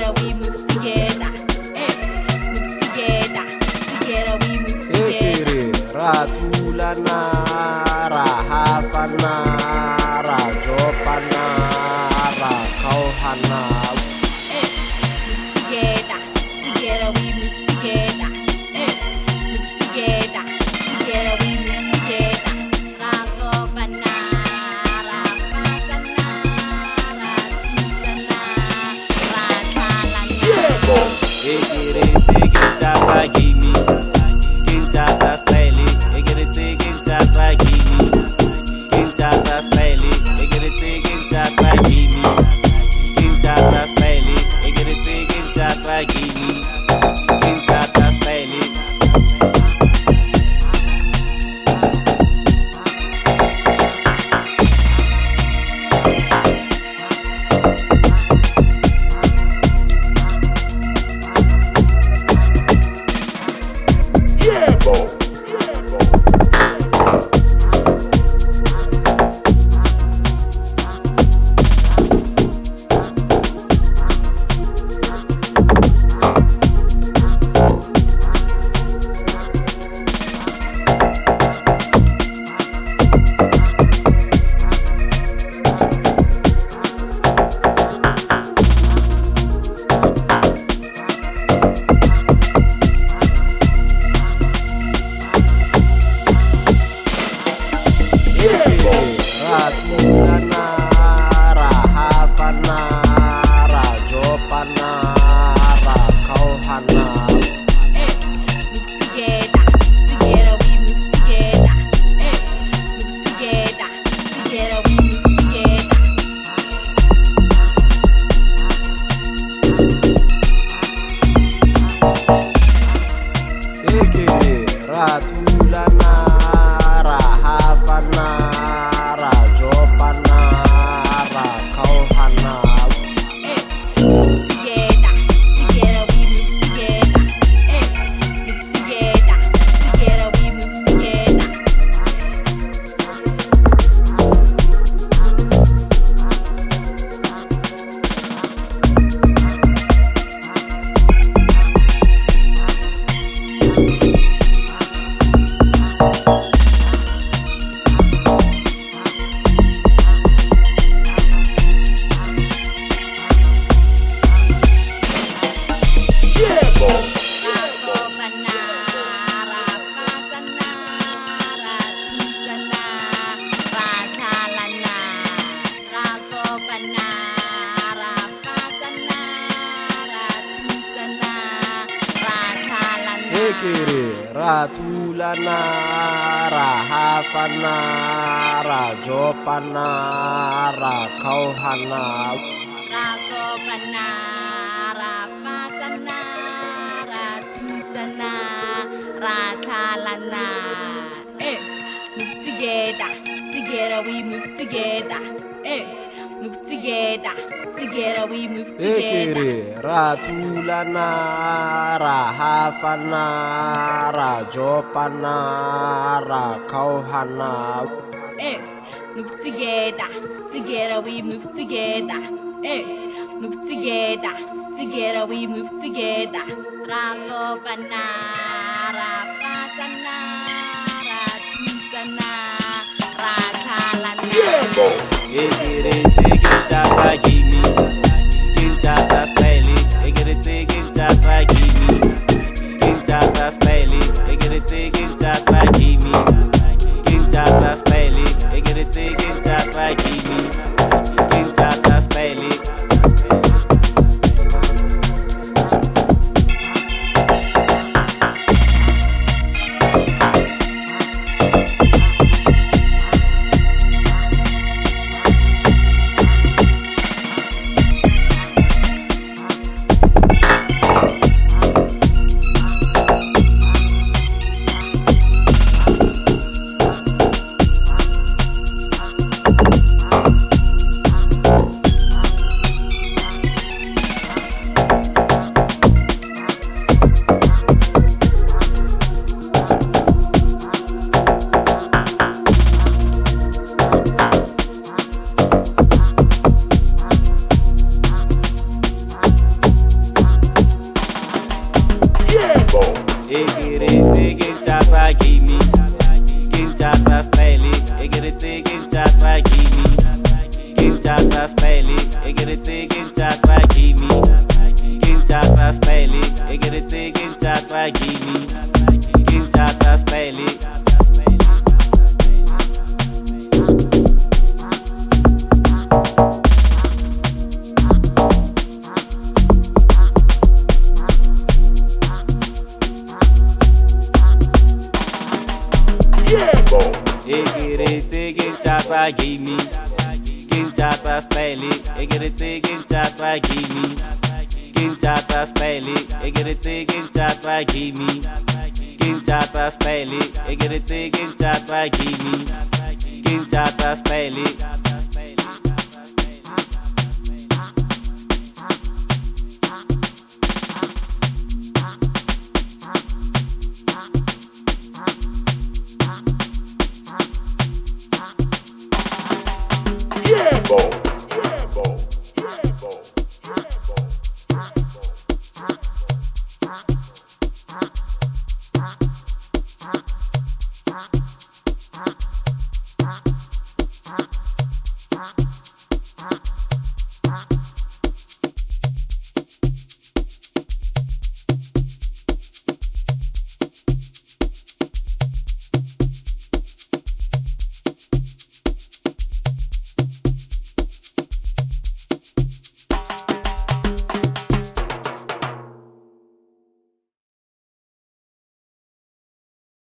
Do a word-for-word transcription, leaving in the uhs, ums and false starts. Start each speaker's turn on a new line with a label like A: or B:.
A: together we move together. Eh, move together. Together we move together.
B: Ratulana, rahafana, rajopana, rakauhana.
A: Eh, move together. Together we move together. Eh, move together. Together we move together. Rakopana, rapasana, ratusana, ratalana.
B: Egere tegintata gini, gintata style. Egere tegintata gini, gintata style. Egere tegintata gini, gintata style. Egere tegintata gini, gintata style. Ratulana, rahafana, rajopana, rakauhana.
A: Eh, move together. Together we move together. Eh, move together. Together we move together.
B: Egere ratulana, rahafana, rajopana, rakauhana.
A: Eh, move together. Together we move together. Eh, move together. Together we move together. Rakopana, rapasana, ratusana, ratalana. Rakopana, rapasana, ratusana, ratalana.
B: Egere ratulana, rahafana, rajopana, rakauhana.
A: Rakopana, rapasana, ratusana, ratalana. Eh, move together. Together we move together. Eh, move together. Together we move together.
B: Egere ratulana, rahafana, rajopana, rakauhana.
A: Eh, move together. Together we move together. Eh, move together. Together we move together. Rakopana, rapasana, ratusana, ratalana.
B: Egere tegintata gini, gintata style. Egere tegintata gini, gintata style. Egere tegintata gini, gintata style. Egere tegintata gini, gintata style. tsa kimi, king tsa style, egeretse king tsa kimi, king tsa style, egeretse king tsa kimi, king tsa style, egeretse king tsa kimi, king tsa style. Egeretse king tsa kimi, king tsa style, egeretse king tsa kimi, king tsa style, egeretse king tsa kimi, king tsa style, egeretse king tsa kimi, king tsa style.